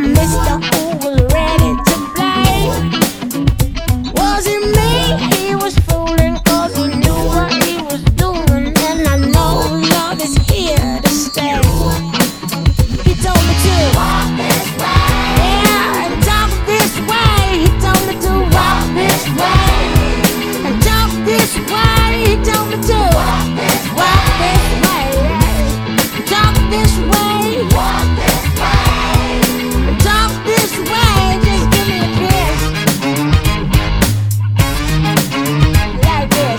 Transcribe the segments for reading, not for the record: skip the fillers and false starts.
mister who was ready to play. Was it me he was fooling? Cause he knew what he was doing. And I know love is here to stay. He told me to walk this way. Yeah, and talk this way. He told me to walk this way. And talk this way. He told me to walk this way. Talk this way. Walk this way. And talk this way. Just give me a kiss. Like this.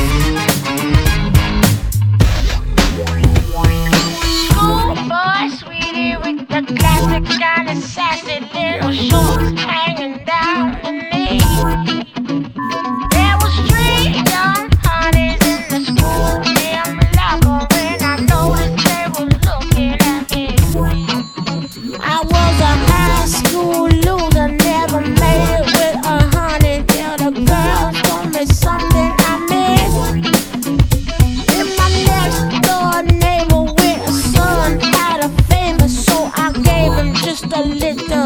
Schoolboy sweetie with the classic kind of sassy little shorts hanging down the knee. There was 3 young honeys in the school gym locker when I noticed they were looking at me. I was a high school loser, never made it with a honey till the girls told me something I missed. Then my next door neighbor with a son had a favor, so I gave him just a little